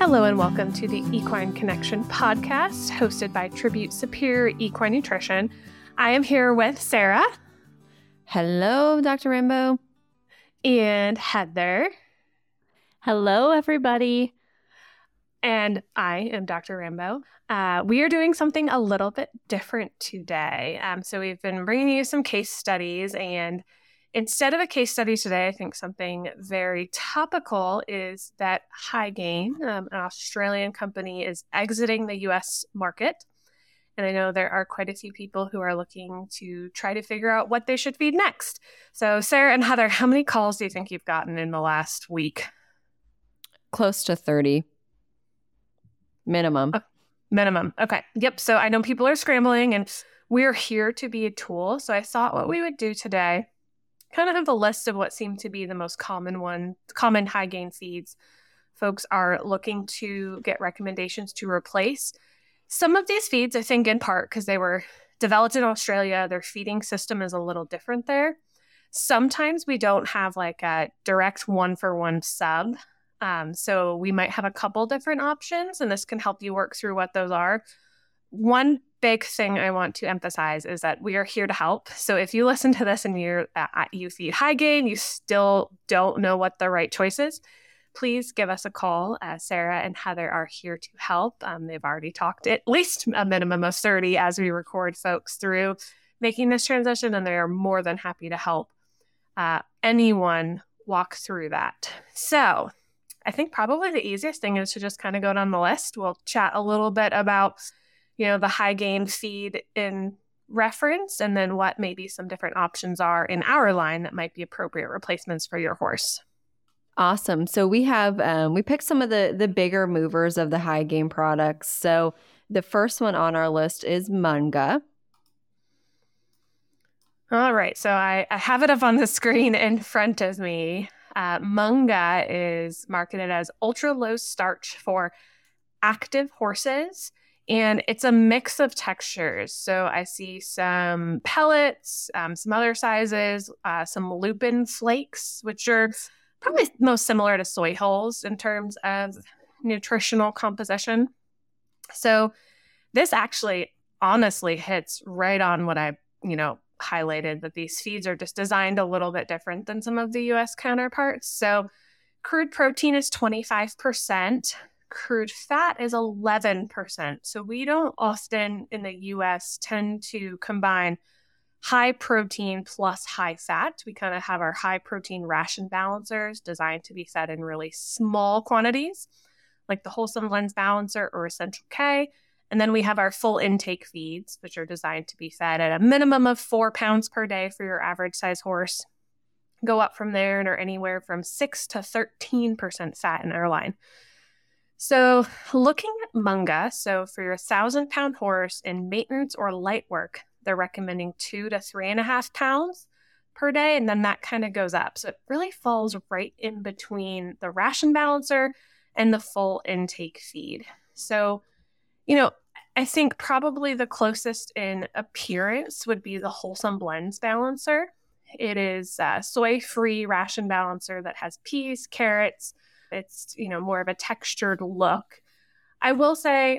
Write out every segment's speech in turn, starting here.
Hello and welcome to the Equine Connection podcast, hosted by Tribute Superior Equine Nutrition. I am here with Sarah. Hello, Dr. Rainbow. And Heather. Hello, everybody. And I am Dr. Rainbow. We are doing something a little bit different today. So we've been bringing you some case studies, and instead of a case study today, I think something very topical is that Hygain, an Australian company, is exiting the U.S. market. And I know there are quite a few people who are looking to try to figure out what they should feed next. So Sarah and Heather, how many calls do you think you've gotten in the last week? Close to 30. Minimum. Minimum. Okay. Yep. So I know people are scrambling, and we're here to be a tool. So I thought what we would do today, kind of have a list of what seem to be the most common Hygain feeds folks are looking to get recommendations to replace. Some of these feeds, I think in part because they were developed in Australia, their feeding system is a little different there. Sometimes we don't have like a direct one-for-one sub. So we might have a couple different options, and this can help you work through what those are. One big thing I want to emphasize is that we are here to help. So if you listen to this and you feed Hygain, you still don't know what the right choice is, please give us a call. Sarah and Heather are here to help. They've already talked at least a minimum of 30 as we record folks through making this transition, and they are more than happy to help anyone walk through that. So I think probably the easiest thing is to just kind of go down the list. We'll chat a little bit about the Hygain feed in reference, and then what maybe some different options are in our line that might be appropriate replacements for your horse. Awesome. So we have, we picked some of the bigger movers of the Hygain products. So the first one on our list is Munga. All right. So I have it up on the screen in front of me. Munga is marketed as ultra low starch for active horses, and it's a mix of textures. So I see some pellets, some other sizes, some lupin flakes, which are probably most similar to soy hulls in terms of nutritional composition. So this actually honestly hits right on what I, highlighted, that these feeds are just designed a little bit different than some of the U.S. counterparts. So crude protein is 25%. Crude fat is 11%. So we don't often in the U.S. tend to combine high protein plus high fat. We kind of have our high protein ration balancers designed to be fed in really small quantities, like the Wholesome Blends Balancer or Essential K. And then we have our full intake feeds, which are designed to be fed at a minimum of 4 pounds per day for your average size horse. Go up from there and are anywhere from 6 to 13% fat in our line. So looking at Munga, so for your 1,000-pound horse in maintenance or light work, they're recommending 2 to 3.5 pounds per day, and then that kind of goes up. So it really falls right in between the ration balancer and the full intake feed. So I think probably the closest in appearance would be the Wholesome Blends Balancer. It is a soy-free ration balancer that has peas, carrots. It's, more of a textured look. I will say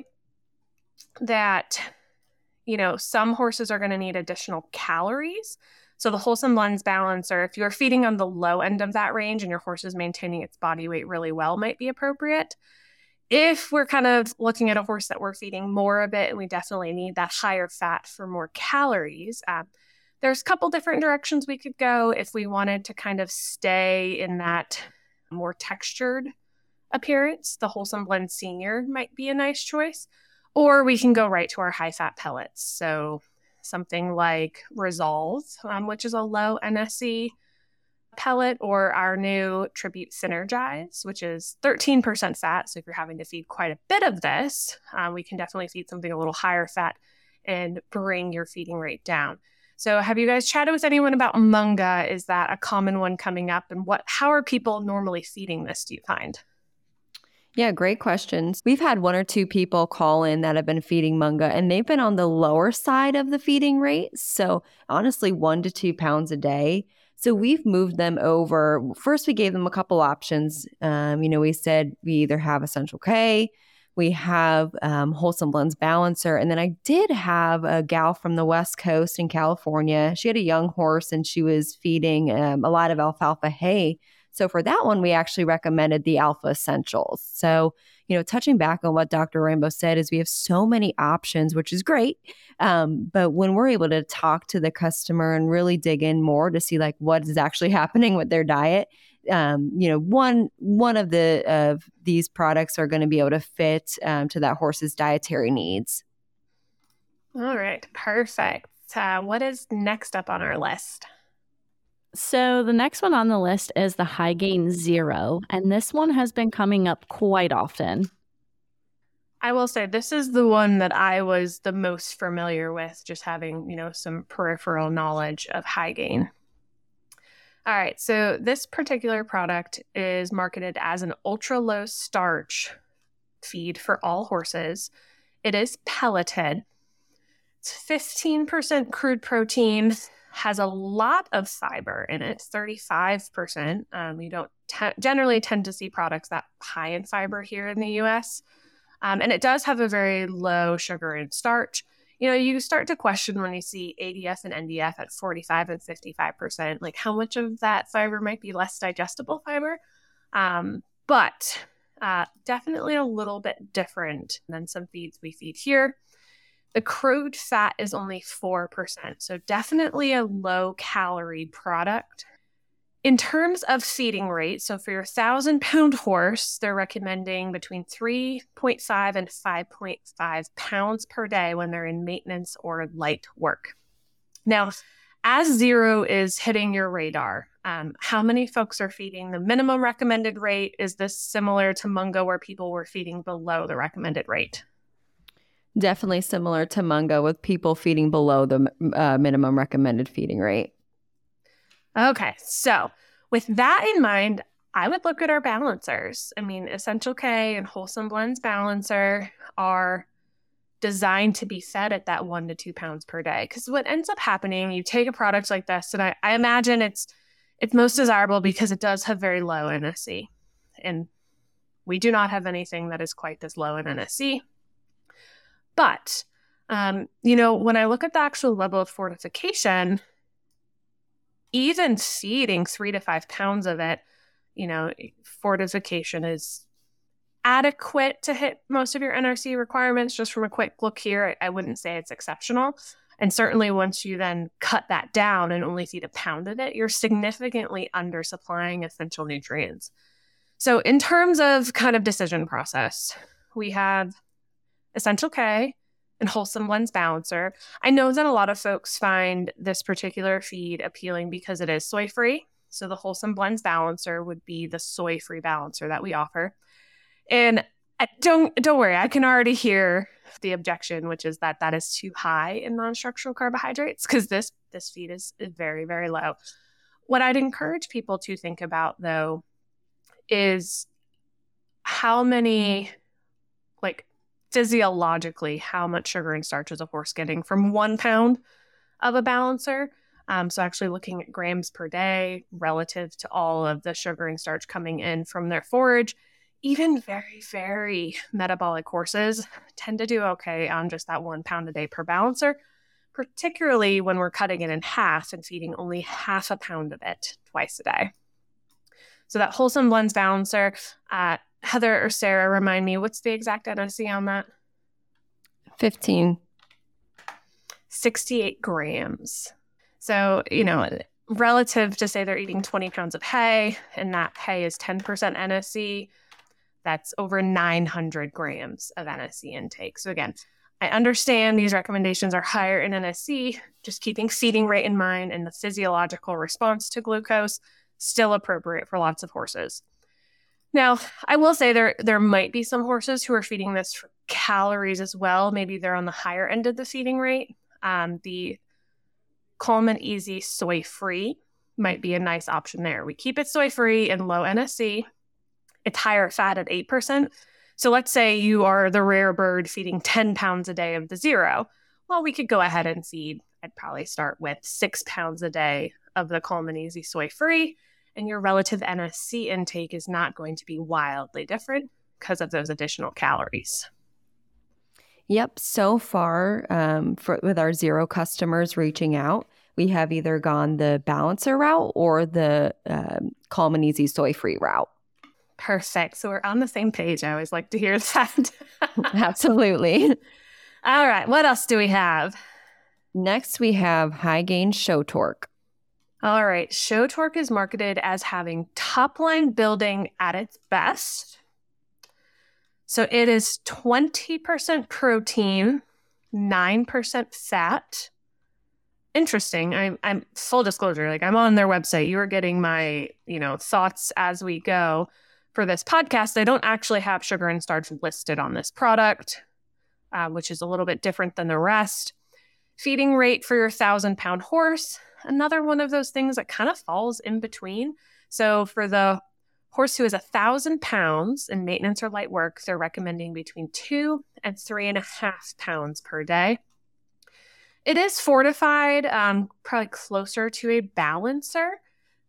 that, some horses are going to need additional calories. So the Wholesome Blends Balancer, if you're feeding on the low end of that range and your horse is maintaining its body weight really well, might be appropriate. If we're kind of looking at a horse that we're feeding more of it and we definitely need that higher fat for more calories, there's a couple different directions we could go if we wanted to kind of stay in that more textured appearance. The Wholesome Blend Senior might be a nice choice, or we can go right to our high fat pellets. So something like Resolve, which is a low NSE pellet, or our new Tribute Synergize, which is 13% fat. So if you're having to feed quite a bit of this, we can definitely feed something a little higher fat and bring your feeding rate down. So have you guys chatted with anyone about Munga? Is that a common one coming up? And how are people normally feeding this, do you find? Yeah, great questions. We've had 1 or 2 people call in that have been feeding Munga, and they've been on the lower side of the feeding rate. So honestly, 1 to 2 pounds a day. So we've moved them over. First, we gave them a couple options. We said we either have Essential K, we have Wholesome Blends Balancer, and then I did have a gal from the West Coast in California. She had a young horse and she was feeding a lot of alfalfa hay. So for that one, we actually recommended the Alpha Essentials. So, touching back on what Dr. Rainbow said is we have so many options, which is great. But when we're able to talk to the customer and really dig in more to see like what is actually happening with their diet, one of these products are going to be able to fit to that horse's dietary needs. All right, perfect. What is next up on our list? So the next one on the list is the High Gain Zero, and this one has been coming up quite often. I will say this is the one that I was the most familiar with, just having, some peripheral knowledge of High Gain. All right, so this particular product is marketed as an ultra-low starch feed for all horses. It is pelleted. It's 15% crude protein, has a lot of fiber in it, 35%. You don't generally tend to see products that high in fiber here in the U.S., and it does have a very low sugar and starch. You start to question when you see ADF and NDF at 45 and 55%, like how much of that fiber might be less digestible fiber. But definitely a little bit different than some feeds we feed here. The crude fat is only 4%, so definitely a low-calorie product. In terms of feeding rate, so for your 1,000-pound horse, they're recommending between 3.5 and 5.5 pounds per day when they're in maintenance or light work. Now, as zero is hitting your radar, how many folks are feeding the minimum recommended rate? Is this similar to Mungo where people were feeding below the recommended rate? Definitely similar to Mungo with people feeding below the minimum recommended feeding rate. Okay, so with that in mind, I would look at our balancers. Essential K and Wholesome Blends Balancer are designed to be fed at that 1 to 2 pounds per day. Because what ends up happening, you take a product like this, and I imagine it's most desirable because it does have very low NSC. And we do not have anything that is quite this low in NSC. But, when I look at the actual level of fortification, even feeding 3 to 5 pounds of it, fortification is adequate to hit most of your NRC requirements. Just from a quick look here, I wouldn't say it's exceptional. And certainly once you then cut that down and only feed a pound of it, you're significantly undersupplying essential nutrients. So in terms of kind of decision process, we have Essential K and Wholesome Blends Balancer. I know that a lot of folks find this particular feed appealing because it is soy-free. So the Wholesome Blends Balancer would be the soy-free balancer that we offer. And don't worry, I can already hear the objection, which is that is too high in non-structural carbohydrates because this feed is very, very low. What I'd encourage people to think about, though, is how many, physiologically, how much sugar and starch is a horse getting from 1 pound of a balancer. So actually looking at grams per day relative to all of the sugar and starch coming in from their forage. Even very, very metabolic horses tend to do okay on just that 1 pound a day per balancer, particularly when we're cutting it in half and feeding only half a pound of it twice a day. So that Wholesome Blends Balancer, Heather or Sarah, remind me, what's the exact NSC on that? 15. 68 grams. So, relative to say they're eating 20 pounds of hay and that hay is 10% NSC, that's over 900 grams of NSC intake. So again, I understand these recommendations are higher in NSC, just keeping feeding rate in mind and the physiological response to glucose, still appropriate for lots of horses. Now, I will say there might be some horses who are feeding this for calories as well. Maybe they're on the higher end of the feeding rate. The Coleman Easy soy-free might be a nice option there. We keep it soy-free and low NSC. It's higher fat at 8%. So let's say you are the rare bird feeding 10 pounds a day of the zero. Well, we could go ahead and feed I'd probably start with 6 pounds a day of the Calm and Easy Soy Free, and your relative NSC intake is not going to be wildly different because of those additional calories. Yep. So far, with our zero customers reaching out, we have either gone the balancer route or the Calm and Easy Soy Free route. Perfect. So we're on the same page. I always like to hear that. Absolutely. All right. What else do we have? Next, we have High Gain Show Torque. All right. Show Torque is marketed as having top line building at its best. So it is 20% protein, 9% fat. Interesting. I'm full disclosure, like I'm on their website. You are getting my, thoughts as we go. For this podcast, I don't actually have sugar and starch listed on this product, which is a little bit different than the rest. Feeding rate for your 1,000-pound horse, another one of those things that kind of falls in between. So for the horse who is 1,000 pounds in maintenance or light work, they're recommending between 2 and 3.5 pounds per day. It is fortified, probably closer to a balancer.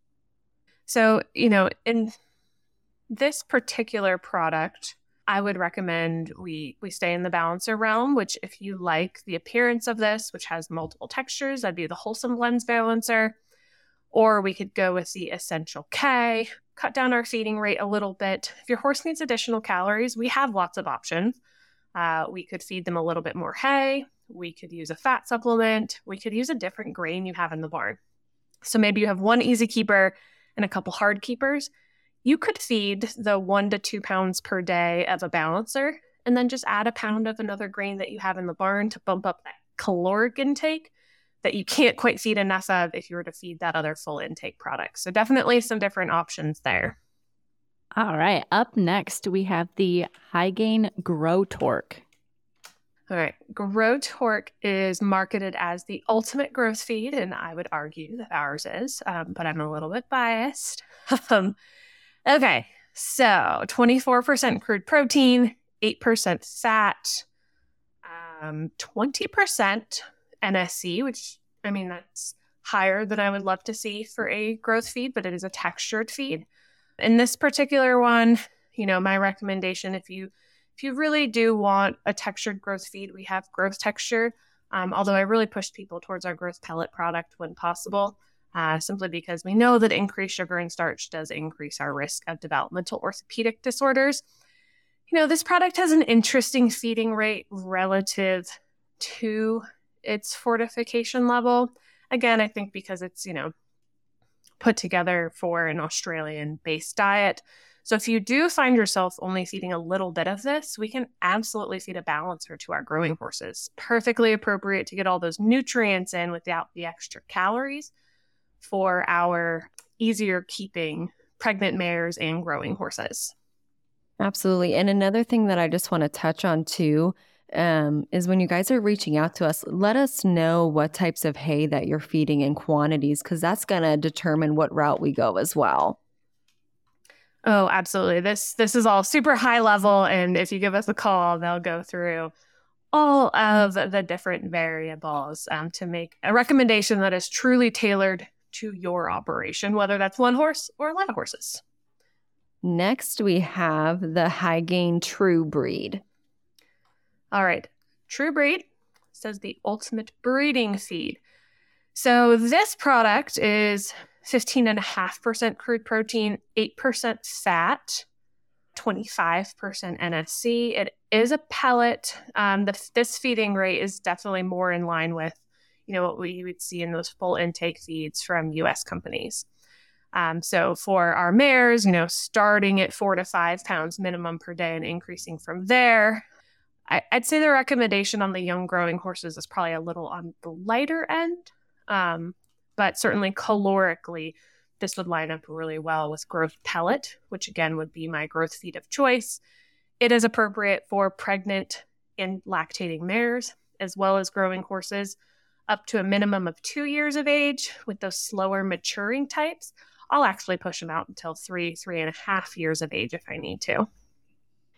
So, in this particular product, I would recommend we stay in the balancer realm, which if you like the appearance of this, which has multiple textures, that'd be the Wholesome Blends balancer. Or we could go with the Essential K, cut down our feeding rate a little bit. If your horse needs additional calories, we have lots of options. We could feed them a little bit more hay. We could use a fat supplement. We could use a different grain you have in the barn. So maybe you have one easy keeper and a couple hard keepers. You could feed the 1 to 2 pounds per day of a balancer and then just add a pound of another grain that you have in the barn to bump up that caloric intake that you can't quite feed enough of if you were to feed that other full intake product. So definitely some different options there. All right. Up next, we have the High Gain Grow Torque. All right. Grow Torque is marketed as the ultimate growth feed, and I would argue that ours is, but I'm a little bit biased. Okay. So 24% crude protein, 8% fat, 20% NSC, which, that's higher than I would love to see for a growth feed, but it is a textured feed. In this particular one, my recommendation, if you really do want a textured growth feed, we have growth texture. Although I really push people towards our growth pellet product when possible, simply because we know that increased sugar and starch does increase our risk of developmental orthopedic disorders. This product has an interesting feeding rate relative to its fortification level. Again, I think because it's, put together for an Australian-based diet. So if you do find yourself only feeding a little bit of this, we can absolutely feed a balancer to our growing horses. Perfectly appropriate to get all those nutrients in without the extra calories for our easier keeping pregnant mares and growing horses. Absolutely. And another thing that I just want to touch on too is when you guys are reaching out to us, let us know what types of hay that you're feeding in quantities, because that's going to determine what route we go as well. Oh, absolutely. This is all super high level. And if you give us a call, they'll go through all of the different variables to make a recommendation that is truly tailored to your operation, whether that's one horse or a lot of horses. Next, we have the High Gain True Breed. All right. True Breed says the ultimate breeding feed. So this product is 15.5% crude protein, 8% fat, 25% NSC. It is a pellet. This feeding rate is definitely more in line with, what we would see in those full intake feeds from U.S. companies. So for our mares, starting at 4 to 5 pounds minimum per day and increasing from there, I'd say the recommendation on the young growing horses is probably a little on the lighter end. But certainly calorically, this would line up really well with growth pellet, which again would be my growth feed of choice. It is appropriate for pregnant and lactating mares, as well as growing horses up to a minimum of 2 years of age. With those slower maturing types, I'll actually push them out until 3.5 years of age if I need to.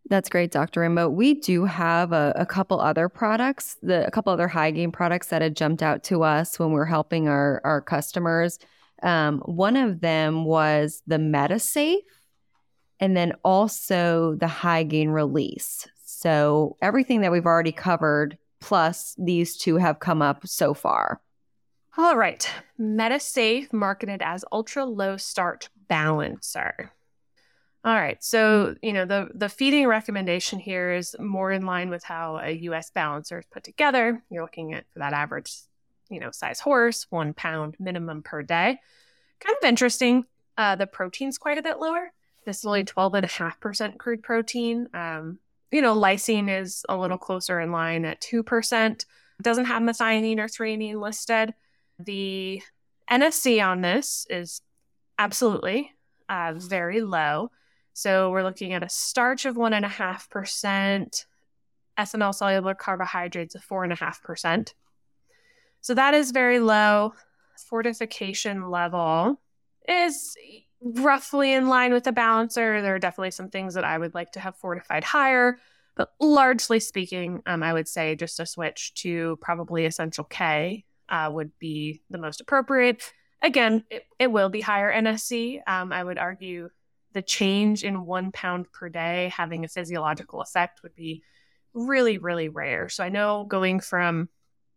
That's great, Dr. Rainbow. We do have a couple other products, a couple other high gain products that had jumped out to us when we're helping our customers. One of them was the MetaSafe, and then also the high gain release. So everything that we've already covered, plus these two have come up so far. All right. MetaSafe, marketed as ultra low starch balancer. All right. So, the feeding recommendation here is more in line with how a U.S. balancer is put together. You're looking at, for that average, size horse, 1 pound minimum per day. Kind of interesting. The protein's quite a bit lower. This is only 12.5% crude protein. Lysine is a little closer in line at 2%. It doesn't have methionine or threonine listed. The NSC on this is absolutely very low. So we're looking at a starch of 1.5%, ethanol soluble carbohydrates of 4.5%. So that is very low. Fortification level is roughly in line with the balancer. There are definitely some things that I would like to have fortified higher, but largely speaking, I would say just a switch to probably Essential K would be the most appropriate. Again, it will be higher NSC. I would argue the change in 1 pound per day having a physiological effect would be really, really rare. So I know going from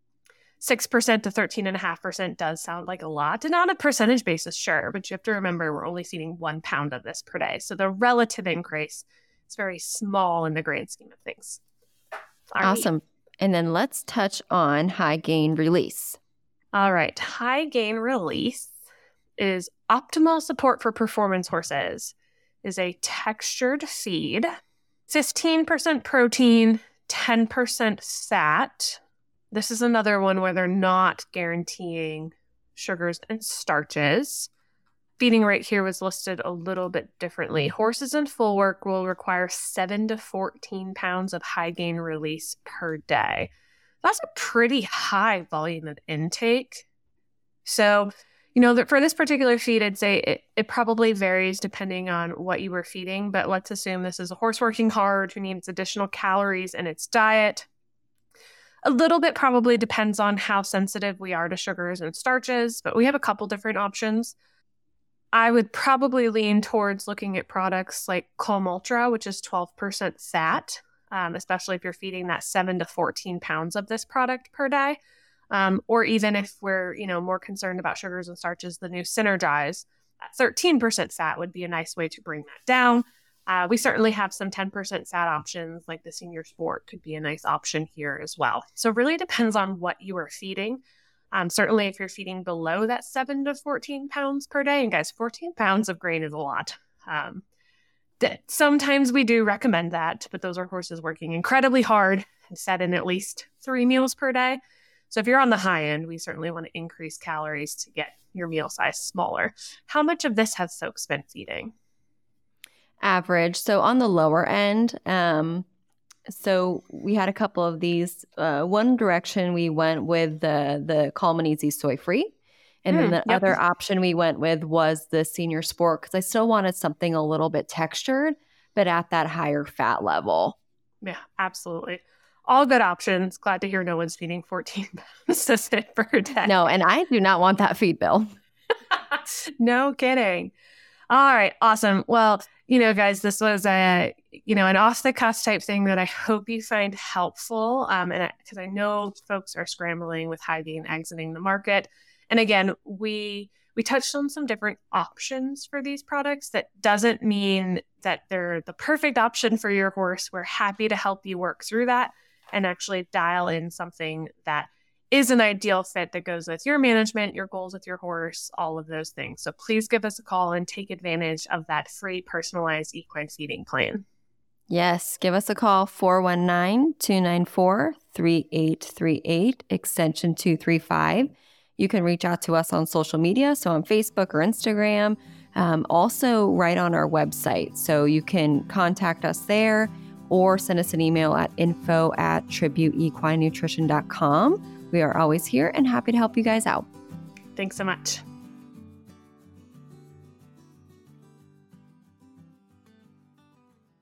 6% to 13.5% does sound like a lot. And on a percentage basis, sure. But you have to remember, we're only feeding 1 pound of this per day. So the relative increase is very small in the grand scheme of things. Awesome. And then let's touch on high gain release. All right. High gain release is optimal support for performance horses. Is a textured feed, 15% protein, 10% fat. This is another one where they're not guaranteeing sugars and starches. Feeding rate here was listed a little bit differently. Horses in full work will require 7 to 14 pounds of high gain release per day. That's a pretty high volume of intake. So, for this particular feed, I'd say it probably varies depending on what you were feeding, but let's assume this is a horse working hard who needs additional calories in its diet. A little bit probably depends on how sensitive we are to sugars and starches, but we have a couple different options. I would probably lean towards looking at products like Calm Ultra, which is 12% fat, especially if you're feeding that 7 to 14 pounds of this product per day. Or even if we're, more concerned about sugars and starches, the new Synergize, 13% fat would be a nice way to bring that down. We certainly have some 10% fat options, like the Senior Sport could be a nice option here as well. So it really depends on what you are feeding. Certainly if you're feeding below that 7 to 14 pounds per day, and guys, 14 pounds of grain is a lot. Sometimes we do recommend that, but those are horses working incredibly hard and set in at least 3 meals per day. So if you're on the high end, we certainly want to increase calories to get your meal size smaller. How much of this have folks been feeding? Average. So on the lower end, so we had a couple of these. One direction we went with the Calm and Easy soy free. And then the other option we went with was the Senior Sport, because I still wanted something a little bit textured, but at that higher fat level. Yeah, absolutely. All good options. Glad to hear no one's feeding 14 pounds per day. No, and I do not want that feed bill. No kidding. All right. Awesome. Well, guys, this was an off-the-cuff type thing that I hope you find helpful. And because I know folks are scrambling with high gain exiting the market. And again, we touched on some different options for these products. That doesn't mean that they're the perfect option for your horse. We're happy to help you work through that and actually dial in something that is an ideal fit that goes with your management, your goals with your horse, all of those things. So please give us a call and take advantage of that free personalized equine feeding plan. Yes, give us a call, 419-294-3838, extension 235. You can reach out to us on social media, so on Facebook or Instagram, also right on our website. So you can contact us there or send us an email at info@tributeequinenutrition.com. We are always here and happy to help you guys out. Thanks so much.